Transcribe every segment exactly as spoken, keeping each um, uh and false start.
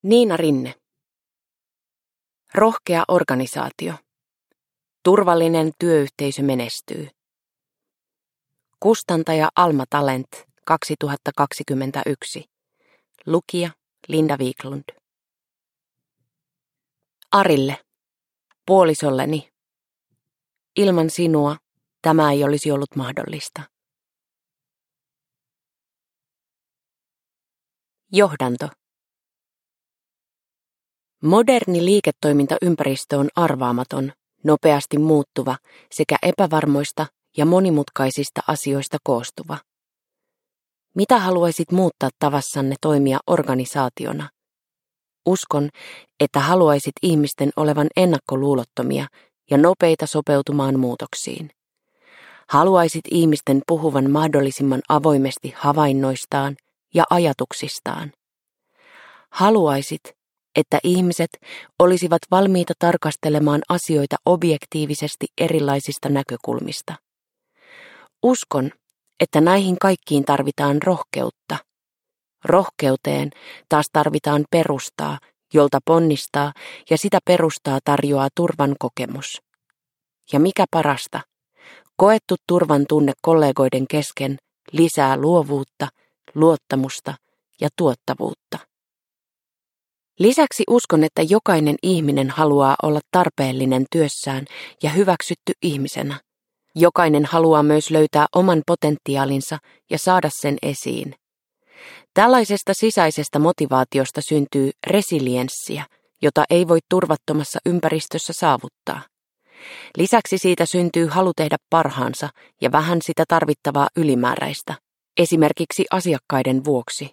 Niina Rinne. Rohkea organisaatio. Turvallinen työyhteisö menestyy. Kustantaja Alma Talent kaksituhattakaksikymmentäyksi. Lukija Linda Wiklund. Arille. Puolisolleni. Ilman sinua tämä ei olisi ollut mahdollista. Johdanto. Moderni liiketoimintaympäristö on arvaamaton, nopeasti muuttuva sekä epävarmoista ja monimutkaisista asioista koostuva. Mitä haluaisit muuttaa tavassanne toimia organisaationa? Uskon, että haluaisit ihmisten olevan ennakkoluulottomia ja nopeita sopeutumaan muutoksiin. Haluaisit ihmisten puhuvan mahdollisimman avoimesti havainnoistaan ja ajatuksistaan. Haluaisit, että ihmiset olisivat valmiita tarkastelemaan asioita objektiivisesti erilaisista näkökulmista. Uskon, että näihin kaikkiin tarvitaan rohkeutta. Rohkeuteen taas tarvitaan perustaa, jolta ponnistaa, ja sitä perustaa tarjoaa turvan kokemus. Ja mikä parasta, koettu turvan tunne kollegoiden kesken lisää luovuutta, luottamusta ja tuottavuutta. Lisäksi uskon, että jokainen ihminen haluaa olla tarpeellinen työssään ja hyväksytty ihmisenä. Jokainen haluaa myös löytää oman potentiaalinsa ja saada sen esiin. Tällaisesta sisäisestä motivaatiosta syntyy resilienssiä, jota ei voi turvattomassa ympäristössä saavuttaa. Lisäksi siitä syntyy halu tehdä parhaansa ja vähän sitä tarvittavaa ylimääräistä, esimerkiksi asiakkaiden vuoksi.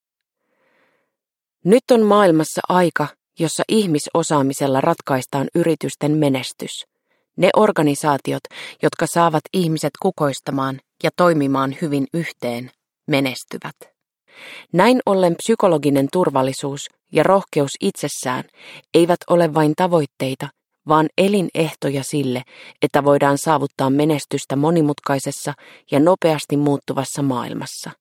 Nyt on maailmassa aika, jossa ihmisosaamisella ratkaistaan yritysten menestys. Ne organisaatiot, jotka saavat ihmiset kukoistamaan ja toimimaan hyvin yhteen, menestyvät. Näin ollen psykologinen turvallisuus ja rohkeus itsessään eivät ole vain tavoitteita, vaan elinehtoja sille, että voidaan saavuttaa menestystä monimutkaisessa ja nopeasti muuttuvassa maailmassa.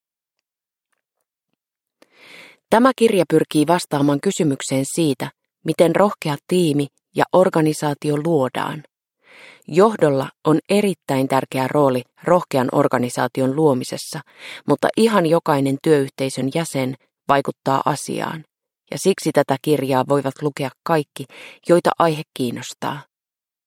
Tämä kirja pyrkii vastaamaan kysymykseen siitä, miten rohkea tiimi ja organisaatio luodaan. Johdolla on erittäin tärkeä rooli rohkean organisaation luomisessa, mutta ihan jokainen työyhteisön jäsen vaikuttaa asiaan, ja siksi tätä kirjaa voivat lukea kaikki, joita aihe kiinnostaa.